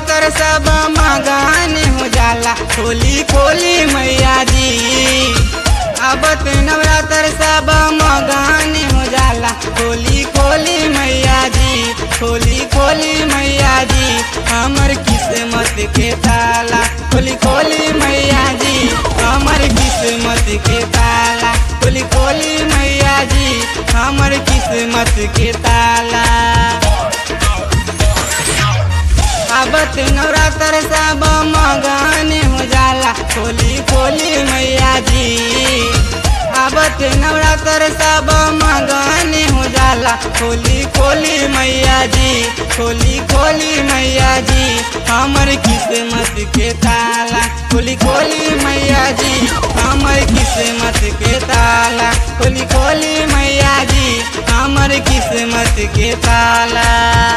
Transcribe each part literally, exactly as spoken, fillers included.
नवरात्र सब मगन हो जाला, खोली खोली मैया जी। आवत नवरात्र सब मगन हो जाला, खोली खोली मैया जी, खोली खोली मैया जी। हमर किस्मत के ताला खोली खोली मैया जी, हमर किस्मत के ताला खोली खोली मैया जी, हमर किस्मत के ताला। आवत नवरात्र सब मगन हो जाला, खोली खोली मैया जी। आवत नवरात्र सब मगन हो जाला, खोली खोली मैया जी, खोली खोली मैया जी। हमर किस्मत के ताला खोली खोली मैया जी, हमर किस्मत के ताला खोली खोली मैया जी, हमर किस्मत के ताला।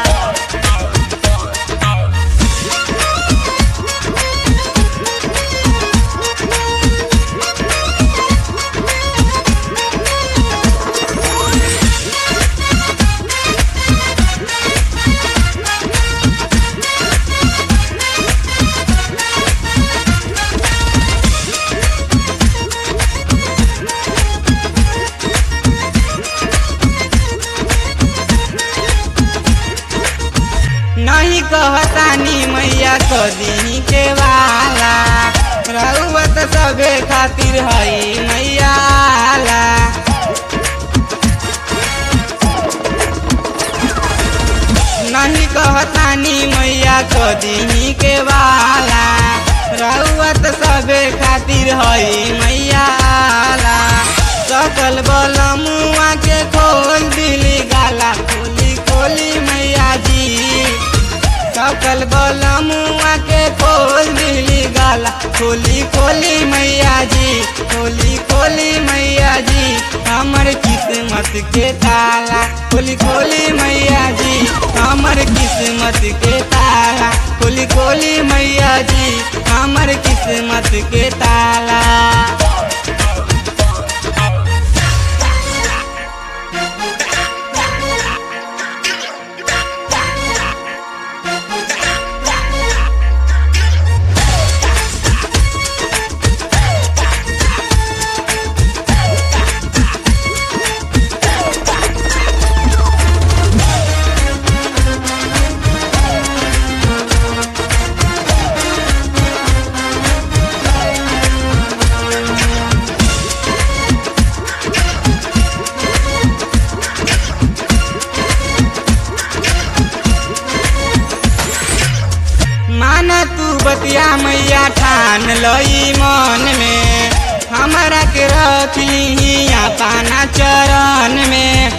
नहीं कहतानी मैया कदी के वाला, रउत सबे खातिर हई मैया ला। नहीं कहतानी मैया कदी के वाला, रउत सबे खातिर हई मैया ला। सकल बल मुआ के खोल दिली गाला, खोली खोली मैया जी। सकल बल मुआ के खोल दिली गाला, खोली खोली मैया जी, खोली खोली मैया जी। हमर किस्मत के ताला खोली खोली मैया जी, हमर किस्मत के ताला खोली खोली मैया जी, हमर किस्मत के ताला। माना तू बतिया मैया ठान लई मन में, हमरा के रख ली पाना चरण में।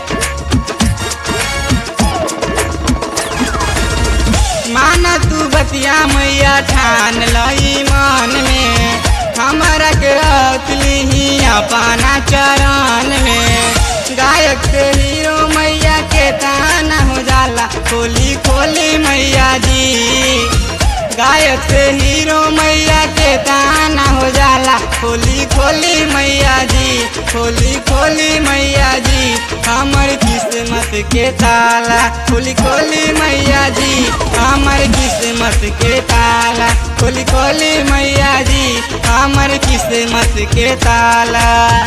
माना तू बतिया मैया ठान लई मन में, हमरा के रख ली पाना चरण में। गायक से हीरो मैया के ताना हो जाला, खोली खोली मैया जी। गायक से हीरो मैया के ताना हो जाला, खोली खोली मैया जी, खोली खोली मैया जी। हमर किस्मत के ताला खोली खोली मैया जी, हमर किस्मत के ताला खोली खोली मैया जी, हमर किस्मत के ताला।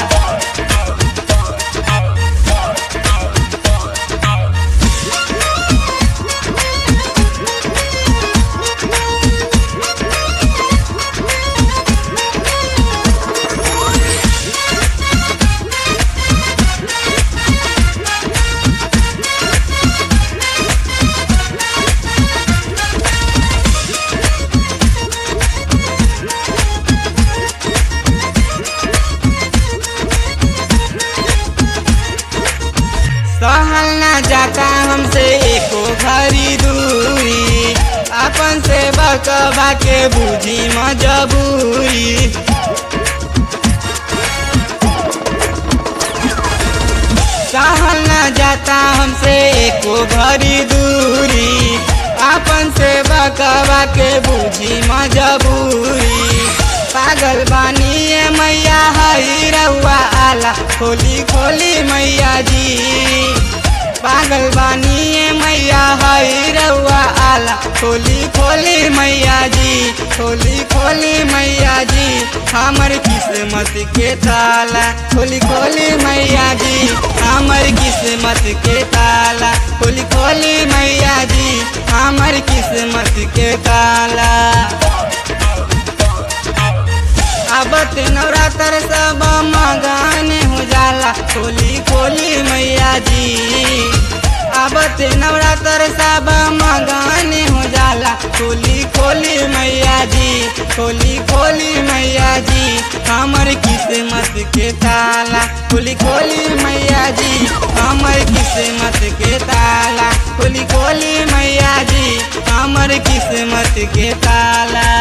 सहल न जाता हमसे एको घड़ी दूरी, अपन से बकबा के बुझी मजबूरी। सहल न जाता हमसे एको घड़ी दूरी, अपन से बकबा के बुझी मजबूरी। पागल बानी मैया हई रउआ आला, खोली खोली मैया जी। पागल बानी मैया हई रउआ जाला। खोली खोली मैया जी, खोली खोली मैया जी, हमर किस्मत के ताला। खोली खोली मैया जी, हमर किस्मत के ताला। खोली खोली मैया जी, हमर किस्मत के ताला। अब नवरात्र सब मगन हो जाला। खोली खोली मैया जी, अब नवरात्र सब मगन हो जाला। खोली खोली मैया जी, खोली खोली मैया जी, हमर किस्मत के ताला। खोली खोली मैया जी, हमर किस्मत के ताला। खोली खोली मैया जी, हमर किस्मत के ताला।